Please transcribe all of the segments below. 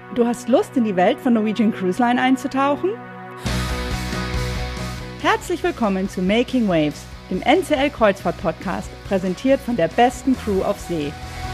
Du hast Lust, in die Welt von Norwegian Cruise Line einzutauchen? Herzlich willkommen zu Making Waves, dem NCL-Kreuzfahrt-Podcast, präsentiert von der besten Crew auf See.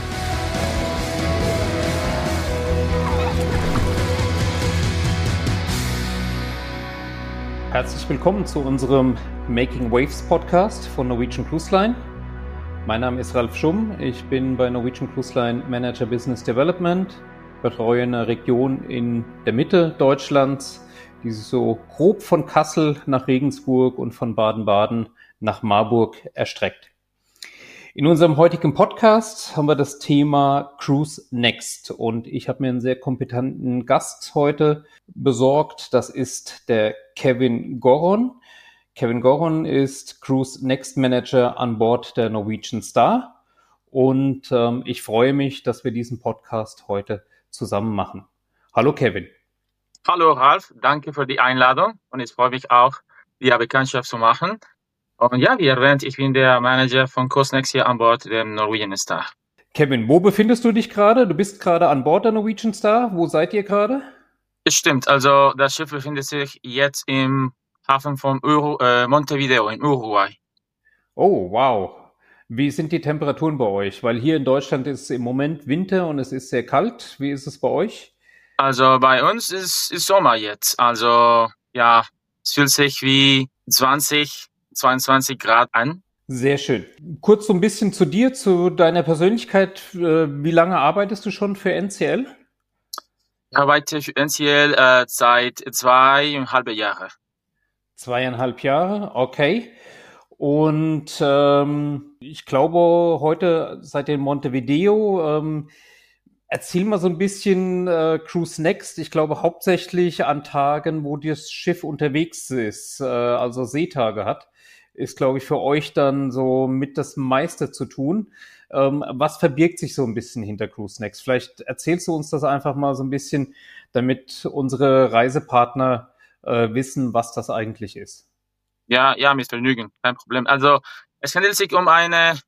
Herzlich willkommen zu unserem Making Waves Podcast von Norwegian Cruise Line. Mein Name ist Ralf Schumm, ich bin bei Norwegian Cruise Line Manager Business Development, betreue eine Region in der Mitte Deutschlands, die sich so grob von Kassel nach Regensburg und von Baden-Baden nach Marburg erstreckt. In unserem heutigen Podcast haben wir das Thema Cruise Next und ich habe mir einen sehr kompetenten Gast heute besorgt. Das ist der Kevin Goron. Kevin Goron ist Cruise Next Manager an Bord der Norwegian Star und ich freue mich, dass wir diesen Podcast heute zusammen machen. Hallo Kevin. Hallo Ralf, danke für die Einladung und ich freue mich auch, die Bekanntschaft zu machen. Und ja, wie erwähnt, ich bin der Manager von Cruise Next hier an Bord der Norwegian Star. Kevin, wo befindest du dich gerade? Du bist gerade an Bord der Norwegian Star. Wo seid ihr gerade? Es stimmt, also das Schiff befindet sich jetzt im Hafen von Montevideo in Uruguay. Oh, wow. Wie sind die Temperaturen bei euch? Weil hier in Deutschland ist im Moment Winter und es ist sehr kalt. Wie ist es bei euch? Also bei uns ist Sommer jetzt. Also ja, es fühlt sich wie 20, 22 Grad an. Sehr schön. Kurz so ein bisschen zu dir, zu deiner Persönlichkeit. Wie lange arbeitest du schon für NCL? Ich arbeite für NCL seit 2,5 Jahren. 2,5 Jahre, okay. Und ich glaube, heute seid ihr in Montevideo. Erzähl mal so ein bisschen Cruise Next. Ich glaube hauptsächlich an Tagen, wo das Schiff unterwegs ist, also Seetage hat, ist, glaube ich, für euch dann so mit das meiste zu tun. Was verbirgt sich so ein bisschen hinter Cruise Next? Vielleicht erzählst du uns das einfach mal so ein bisschen, damit unsere Reisepartner wissen, was das eigentlich ist. Ja, mit Vergnügen, kein Problem. Also es handelt sich um ein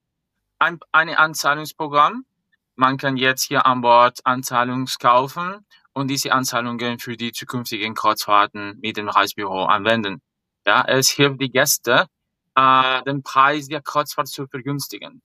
Anzahlungsprogramm. Man kann jetzt hier an Bord Anzahlungen kaufen und diese Anzahlungen für die zukünftigen Kreuzfahrten mit dem Reisebüro anwenden. Ja, es hilft die Gäste, den Preis der Kreuzfahrt zu vergünstigen.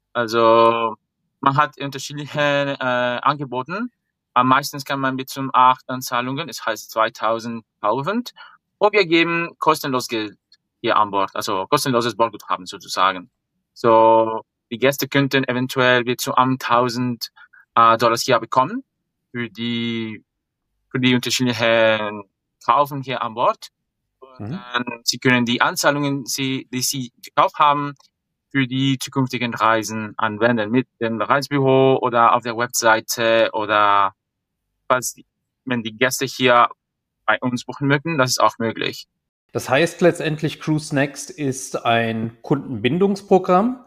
Also man hat unterschiedliche Angebote. Meistens kann man bis zu 8 Anzahlungen, das heißt 2.000 kaufen. Und wir geben kostenlos Geld hier an Bord, also kostenloses Bordguthaben sozusagen. So, die Gäste könnten eventuell bis zu 1.000 Dollars hier bekommen für die unterschiedlichen Kaufen hier an Bord. Und dann sie können die Anzahlungen, die sie gekauft haben, für die zukünftigen Reisen anwenden mit dem Reisebüro oder auf der Webseite oder wenn die Gäste hier bei uns buchen möchten, das ist auch möglich. Das heißt letztendlich, Cruise Next ist ein Kundenbindungsprogramm.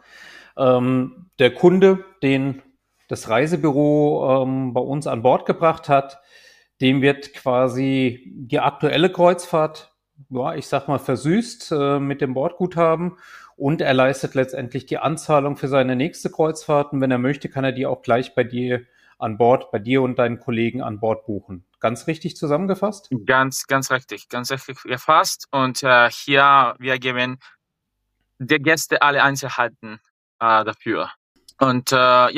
Der Kunde, den das Reisebüro bei uns an Bord gebracht hat, dem wird quasi die aktuelle Kreuzfahrt, ja, ich sag mal, versüßt mit dem Bordguthaben und er leistet letztendlich die Anzahlung für seine nächste Kreuzfahrt. Und wenn er möchte, kann er die auch gleich bei dir an Bord, bei dir und deinen Kollegen an Bord buchen. Ganz richtig zusammengefasst? Ganz richtig gefasst. Und hier, wir geben der Gäste alle Einzelheiten dafür. Und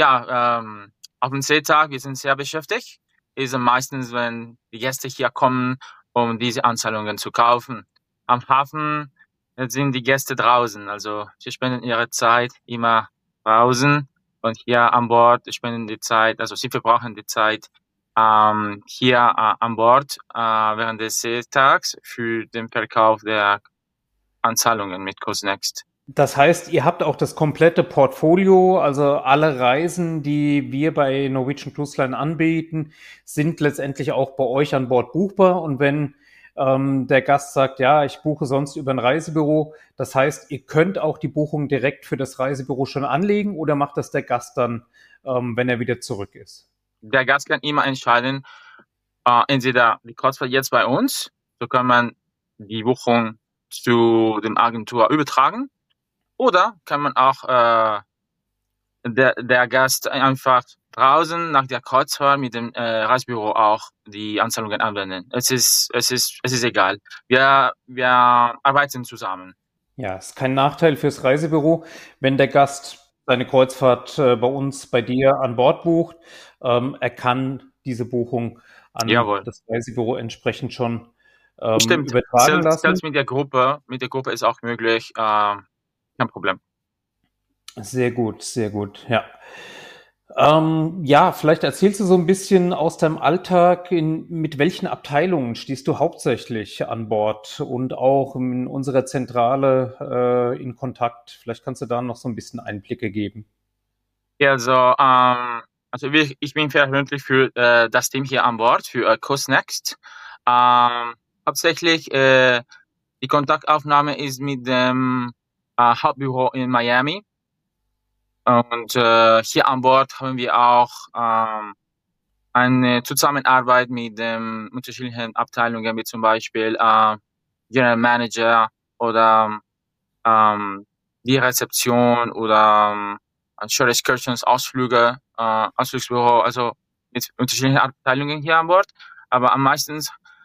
auf dem Seetag, wir sind sehr beschäftigt, ist meistens, wenn die Gäste hier kommen, um diese Anzahlungen zu kaufen. Am Hafen sind die Gäste draußen, also sie spenden ihre Zeit immer draußen und hier an Bord spenden die Zeit, also sie verbrauchen die Zeit hier an Bord während des Seetags für den Verkauf der Anzahlungen mit Cruise Next. Das heißt, ihr habt auch das komplette Portfolio, also alle Reisen, die wir bei Norwegian Cruise Line anbieten, sind letztendlich auch bei euch an Bord buchbar. Und wenn der Gast sagt, ja, ich buche sonst über ein Reisebüro, das heißt, ihr könnt auch die Buchung direkt für das Reisebüro schon anlegen oder macht das der Gast dann, wenn er wieder zurück ist? Der Gast kann immer entscheiden, entweder die Kreuzfahrt jetzt bei uns, so kann man die Buchung zu dem Agentur übertragen, oder kann man auch der Gast einfach draußen nach der Kreuzfahrt mit dem Reisebüro auch die Anzahlungen anwenden. Es ist egal. Wir arbeiten zusammen. Ja, ist kein Nachteil fürs Reisebüro, wenn der Gast seine Kreuzfahrt bei uns, bei dir an Bord bucht. Er kann diese Buchung an Jawohl. das Reisebüro entsprechend schon Stimmt. übertragen lassen. Selbst mit der Gruppe ist auch möglich. Kein Problem. Sehr gut, ja. Ja, vielleicht erzählst du so ein bisschen aus deinem Alltag, mit welchen Abteilungen stehst du hauptsächlich an Bord und auch in unserer Zentrale in Kontakt? Vielleicht kannst du da noch so ein bisschen Einblicke geben. Ja, also ich bin verantwortlich für das Team hier an Bord, für Coast Next. Hauptsächlich die Kontaktaufnahme ist mit dem Hauptbüro in Miami. Und hier an Bord haben wir auch eine Zusammenarbeit mit den unterschiedlichen Abteilungen, wie zum Beispiel General Manager oder die Rezeption oder Shore Excursions, Ausflüge, Ausflugsbüro, also mit unterschiedlichen Abteilungen hier an Bord. Aber am meisten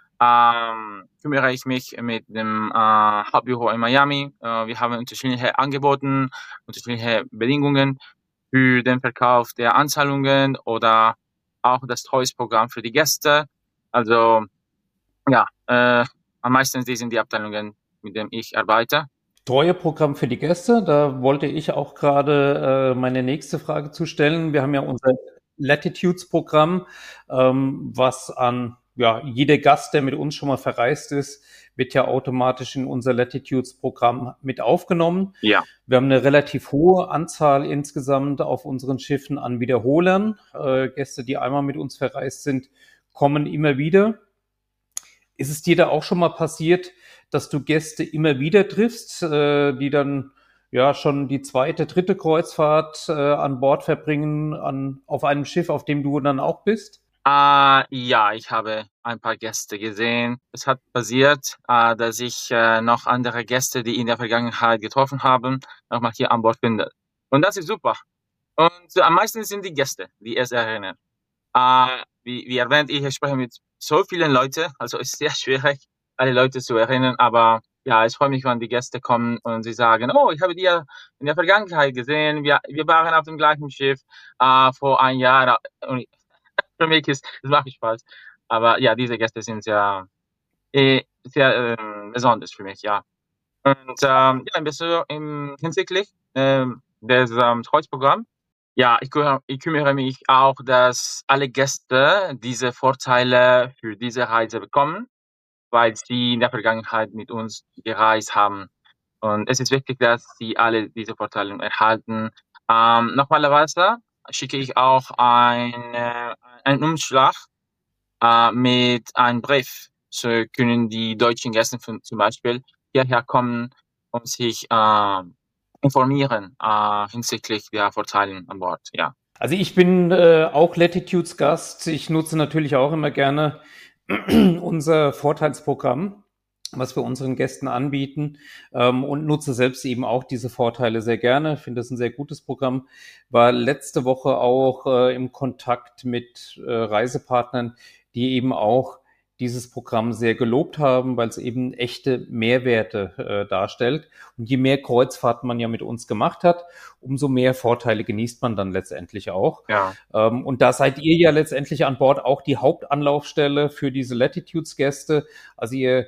kümmere ich mich mit dem Hauptbüro in Miami. Wir haben unterschiedliche Angebote, unterschiedliche Bedingungen für den Verkauf der Anzahlungen oder auch das Treueprogramm für die Gäste. Also ja, am meisten die sind die Abteilungen, mit denen ich arbeite. Treueprogramm für die Gäste, da wollte ich auch gerade meine nächste Frage zu stellen. Wir haben ja unser Latitudes-Programm, was an jeder Gast, der mit uns schon mal verreist ist, wird ja automatisch in unser Latitudes-Programm mit aufgenommen. Ja. Wir haben eine relativ hohe Anzahl insgesamt auf unseren Schiffen an Wiederholern. Gäste, die einmal mit uns verreist sind, kommen immer wieder. Ist es dir da auch schon mal passiert, dass du Gäste immer wieder triffst, die dann ja schon die zweite, dritte Kreuzfahrt an Bord verbringen auf einem Schiff, auf dem du dann auch bist? Ja, ich habe ein paar Gäste gesehen. Es hat passiert, dass ich noch andere Gäste, die in der Vergangenheit getroffen haben, nochmal hier an Bord finde. Und das ist super. Und am meisten sind die Gäste, die es erinnern. Wie erwähnt, ich spreche mit so vielen Leuten, also es ist sehr schwierig, alle Leute zu erinnern, aber ja, es freut mich, wenn die Gäste kommen und sie sagen, oh, ich habe die ja in der Vergangenheit gesehen, wir waren auf dem gleichen Schiff vor einem Jahr. Und für mich es macht Spaß. Aber ja, diese Gäste sind sehr besonders für mich, ja. Und ja, hinsichtlich des Kreuzprogramms, ja, ich kümmere mich auch, dass alle Gäste diese Vorteile für diese Reise bekommen, weil sie in der Vergangenheit mit uns gereist haben. Und es ist wichtig, dass sie alle diese Vorteile erhalten. Normalerweise schicke ich auch einen Umschlag mit einem Brief. So können die deutschen Gäste zum Beispiel hierher kommen und sich informieren hinsichtlich der Vorteile an Bord. Ja. Also ich bin auch Latitudes Gast. Ich nutze natürlich auch immer gerne unser Vorteilsprogramm, was wir unseren Gästen anbieten, und nutze selbst eben auch diese Vorteile sehr gerne. Ich finde das ein sehr gutes Programm. War letzte Woche auch im Kontakt mit Reisepartnern, die eben auch dieses Programm sehr gelobt haben, weil es eben echte Mehrwerte darstellt. Und je mehr Kreuzfahrten man ja mit uns gemacht hat, umso mehr Vorteile genießt man dann letztendlich auch. Ja. Und da seid ihr ja letztendlich an Bord auch die Hauptanlaufstelle für diese Latitudes-Gäste. Also ihr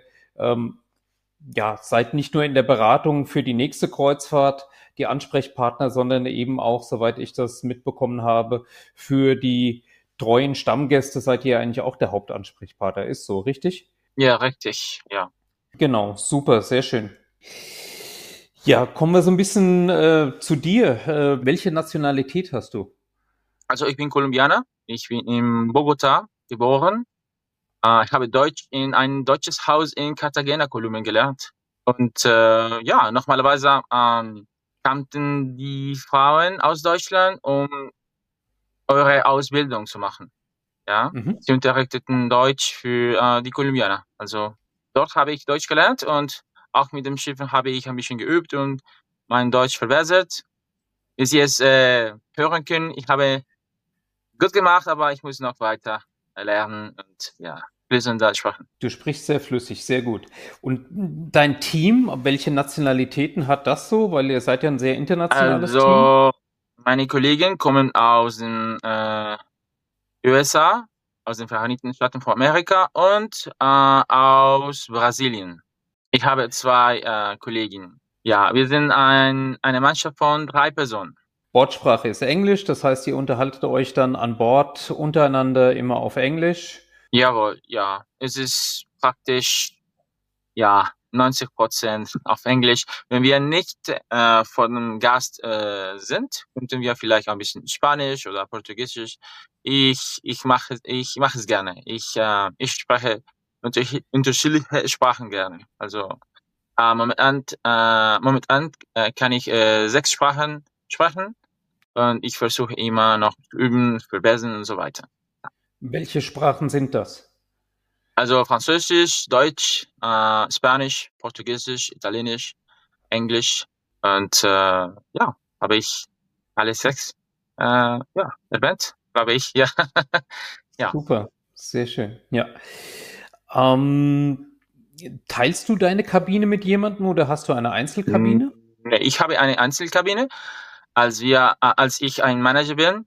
seid nicht nur in der Beratung für die nächste Kreuzfahrt die Ansprechpartner, sondern eben auch, soweit ich das mitbekommen habe, für die treuen Stammgäste seid ihr eigentlich auch der Hauptansprechpartner. Ist so, richtig? Ja, richtig, ja. Genau, super, sehr schön. Ja, kommen wir so ein bisschen zu dir. Welche Nationalität hast du? Also ich bin Kolumbianer. Ich bin in Bogotá geboren. Ich habe Deutsch in ein deutsches Haus in Cartagena, Kolumbien gelernt. Und ja, normalerweise kannten die Frauen aus Deutschland, um eure Ausbildung zu machen. Ja, sie unterrichteten Deutsch für die Kolumbianer. Also dort habe ich Deutsch gelernt und auch mit dem Schiff habe ich ein bisschen geübt und mein Deutsch verbessert. Wie Sie es hören können, ich habe gut gemacht, aber ich muss noch weiter lernen und ja, fließender sprechen. Du sprichst sehr flüssig, sehr gut. Und dein Team, welche Nationalitäten hat das so? Weil ihr seid ja ein sehr internationales Team. Also, meine Kollegen kommen aus den USA, aus den Vereinigten Staaten von Amerika und aus Brasilien. Ich habe 2 Kolleginnen. Ja, wir sind eine Mannschaft von 3 Personen. Bordsprache ist Englisch, das heißt, ihr unterhaltet euch dann an Bord untereinander immer auf Englisch. Jawohl, ja. Es ist praktisch, ja, 90% auf Englisch. Wenn wir nicht vor einem Gast sind, könnten wir vielleicht ein bisschen Spanisch oder Portugiesisch. Ich mache es gerne. Ich spreche unterschiedliche Sprachen gerne. Also momentan kann ich 6 Sprachen sprechen und ich versuche immer noch zu üben, verbessern und so weiter. Welche Sprachen sind das? Also Französisch, Deutsch, Spanisch, Portugiesisch, Italienisch, Englisch und ja, habe ich alle 6 ja, erwähnt, glaube ich, ja. Ja. Super, sehr schön. Ja. Teilst du deine Kabine mit jemandem oder hast du eine Einzelkabine? Nee, ich habe eine Einzelkabine. Als ich ein Manager bin,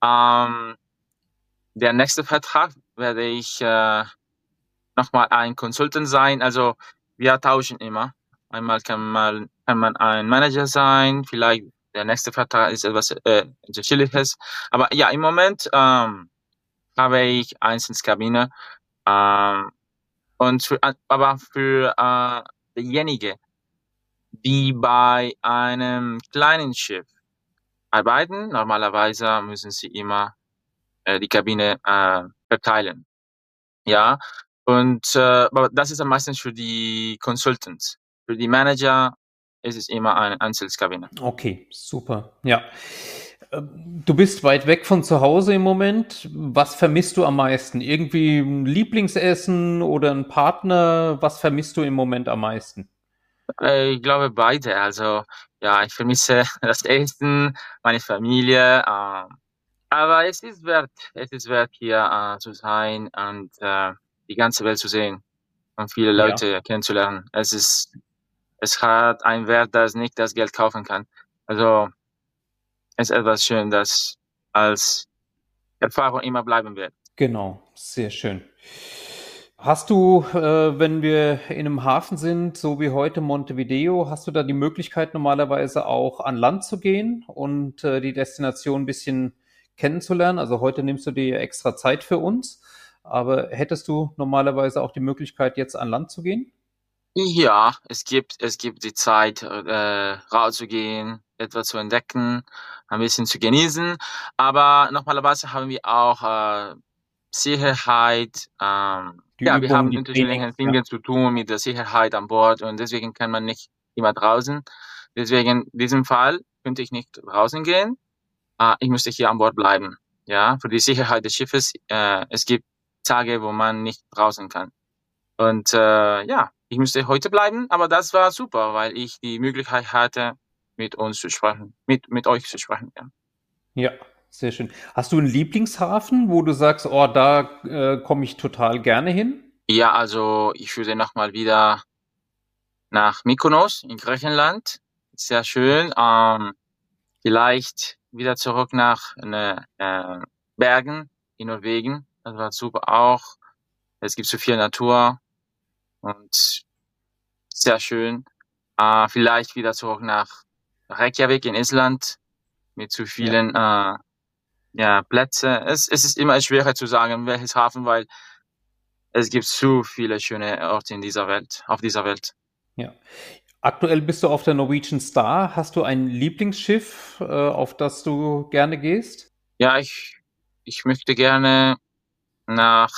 der nächste Vertrag werde ich nochmal ein Consultant sein. Also wir tauschen immer. Einmal kann man ein Manager sein, vielleicht der nächste Vertrag ist etwas Unterschiedliches. Aber ja, im Moment habe ich Einzelkabine. Und für diejenigen, die bei einem kleinen Schiff arbeiten, normalerweise müssen sie immer die Kabine verteilen. Ja, und aber das ist am meisten für die Consultants. Für die Manager ist es immer eine Einzelkabine. Okay, super. Ja. Du bist weit weg von zu Hause im Moment. Was vermisst du am meisten? Irgendwie ein Lieblingsessen oder ein Partner? Was vermisst du im Moment am meisten? Ich glaube beide. Also ja, ich vermisse das Essen, meine Familie. Aber es ist wert hier zu sein und die ganze Welt zu sehen und viele Ja, Leute kennenzulernen. Es hat einen Wert, das nicht das Geld kaufen kann. Also es ist etwas schön, das als Erfahrung immer bleiben wird. genau. Sehr schön. Hast du, wenn wir in einem Hafen sind, so wie heute Montevideo, hast du da die Möglichkeit normalerweise auch an Land zu gehen und die Destination ein bisschen kennenzulernen? Also heute nimmst du dir extra Zeit für uns, aber hättest du normalerweise auch die Möglichkeit, jetzt an Land zu gehen? Ja, es gibt die Zeit, rauszugehen, etwas zu entdecken, ein bisschen zu genießen. Aber normalerweise haben wir auch Sicherheit. Die Ja, wir Übungen, haben die unterschiedliche Trainings, ja. Dinge zu tun mit der Sicherheit an Bord und deswegen kann man nicht immer draußen. Deswegen in diesem Fall könnte ich nicht draußen gehen. Ich müsste hier an Bord bleiben. Ja, für die Sicherheit des Schiffes. Es gibt Tage, wo man nicht draußen kann. Und ja, ich müsste heute bleiben, aber das war super, weil ich die Möglichkeit hatte, mit uns zu sprechen, mit euch zu sprechen. Ja, Ja, sehr schön. Hast du einen Lieblingshafen, wo du sagst, oh, da komme ich total gerne hin? ja, also ich würde nochmal wieder nach Mykonos in Griechenland. Sehr schön. Vielleicht wieder zurück nach Bergen in Norwegen. Das war super auch. Es gibt so viel Natur und sehr schön. Vielleicht wieder zurück nach Reykjavik in Island mit zu Ja. vielen ja, Plätze. Es ist immer schwerer zu sagen, welches Hafen, weil es gibt zu viele schöne Orte in dieser Welt, auf dieser Welt. Ja. Aktuell bist du auf der Norwegian Star. Hast du ein Lieblingsschiff, auf das du gerne gehst? Ja, ich möchte gerne nach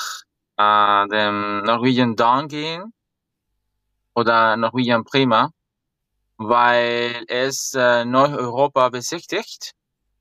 dem Norwegian Dawn gehen oder Norwegian Prima, weil es Neu-Europa besichtigt.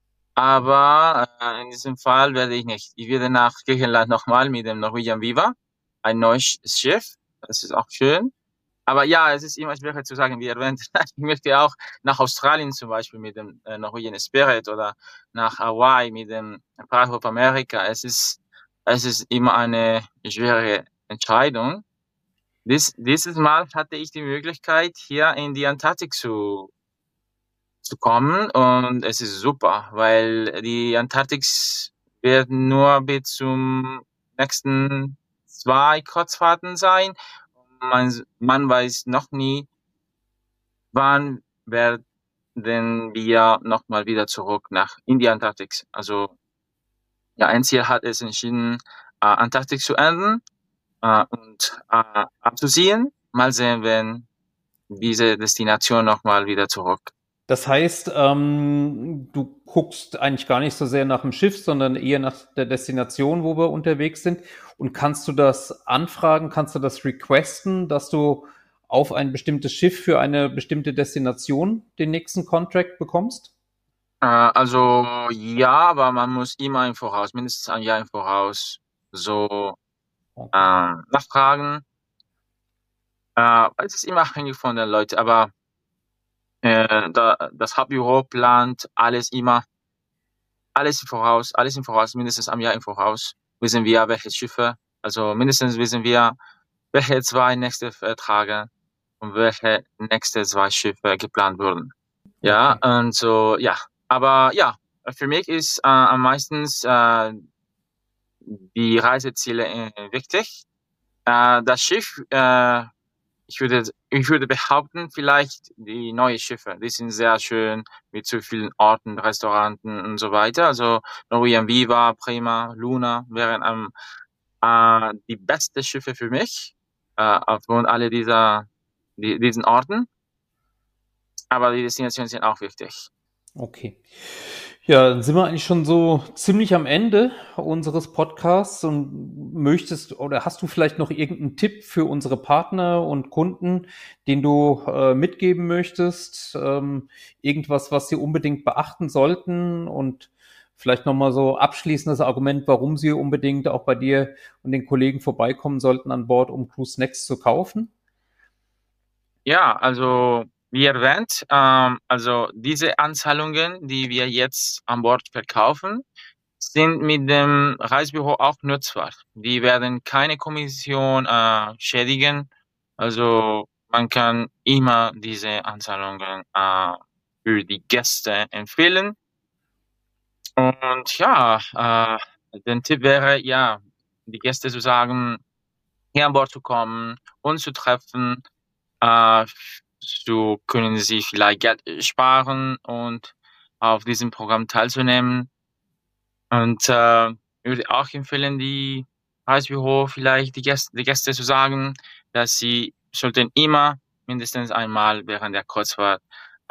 Aber in diesem Fall werde ich nicht. Ich werde nach Griechenland nochmal mit dem Norwegian Viva, ein neues Schiff. Das ist auch schön. Aber ja, es ist immer schwierig zu sagen, wie erwähnt. Ich möchte auch nach Australien zum Beispiel mit dem Norwegian Spirit oder nach Hawaii mit dem Pride of America. Es ist immer eine schwierige Entscheidung. Dieses Mal hatte ich die Möglichkeit, hier in die Antarktik zu kommen, und es ist super, weil die Antarktik wird nur bis zum nächsten 2 Kreuzfahrten sein. Man weiß noch nie, wann werden wir nochmal wieder zurück in die Antarktik. Also ja, ein Ziel hat es entschieden, Antarktik zu enden und abzuziehen. Mal sehen, wenn diese Destination nochmal wieder zurück. Das heißt, du guckst eigentlich gar nicht so sehr nach dem Schiff, sondern eher nach der Destination, wo wir unterwegs sind. Und kannst du das anfragen, kannst du das requesten, dass du auf ein bestimmtes Schiff für eine bestimmte Destination den nächsten Contract bekommst? Also ja, aber man muss immer im Voraus, mindestens ein Jahr im Voraus, so nachfragen. Es ist immer abhängig von den Leuten, aber das Hauptbüro plant alles im Voraus, mindestens ein Jahr im Voraus. Wissen wir, welche Schiffe, also mindestens wissen wir, welche 2 nächste Verträge und welche nächste 2 Schiffe geplant wurden. Ja, okay. Und so, ja. Aber ja, für mich ist am meisten die Reiseziele wichtig. Das Schiff, ich würde behaupten, vielleicht die neuen Schiffe, die sind sehr schön mit so vielen Orten, Restauranten und so weiter. Also Norwegian Viva, Prima, Luna wären die besten Schiffe für mich aufgrund aller diesen Orten. Aber die Destinationen sind auch wichtig. Okay. Ja, dann sind wir eigentlich schon so ziemlich am Ende unseres Podcasts und hast du vielleicht noch irgendeinen Tipp für unsere Partner und Kunden, den du mitgeben möchtest? Irgendwas, was sie unbedingt beachten sollten, und vielleicht nochmal so abschließendes Argument, warum sie unbedingt auch bei dir und den Kollegen vorbeikommen sollten an Bord, um CruiseNext zu kaufen? Ja, also wie erwähnt, also diese Anzahlungen, die wir jetzt an Bord verkaufen, sind mit dem Reisebüro auch nutzbar. Die werden keine Kommission schädigen. Also man kann immer diese Anzahlungen für die Gäste empfehlen. Und ja, der Tipp wäre, ja, die Gäste zu sagen, hier an Bord zu kommen, uns zu treffen. So können sie vielleicht Geld sparen und auf diesem Programm teilzunehmen. Und ich würde auch empfehlen, die Reisebüro vielleicht die Gäste zu sagen, dass sie sollten immer mindestens einmal während der Kreuzfahrt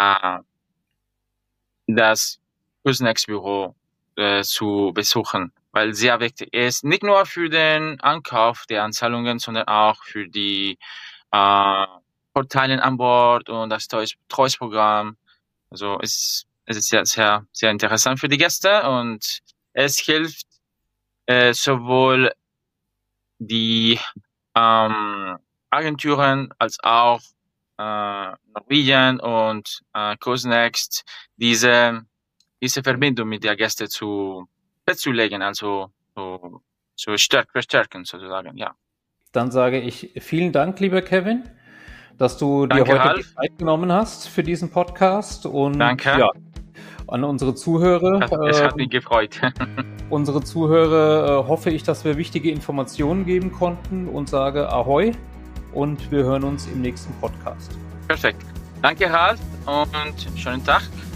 das CruiseNext-Büro zu besuchen, weil sehr wichtig ist, nicht nur für den Ankauf der Anzahlungen, sondern auch für die Vorteile an Bord und das Treues-Programm. Also es ist sehr, sehr, sehr interessant für die Gäste, und es hilft sowohl die Agenturen als auch Norwegian und CruiseNext diese Verbindung mit der Gäste festzulegen, also zu verstärken sozusagen, ja. Dann sage ich vielen Dank, lieber Kevin, dass du dir heute Ralf. die Zeit genommen hast für diesen Podcast. Und danke. Ja, an unsere Zuhörer. Es hat mich gefreut. Unsere Zuhörer hoffe ich, dass wir wichtige Informationen geben konnten, und sage Ahoi, und wir hören uns im nächsten Podcast. Perfekt. Danke, Ralf, und schönen Tag.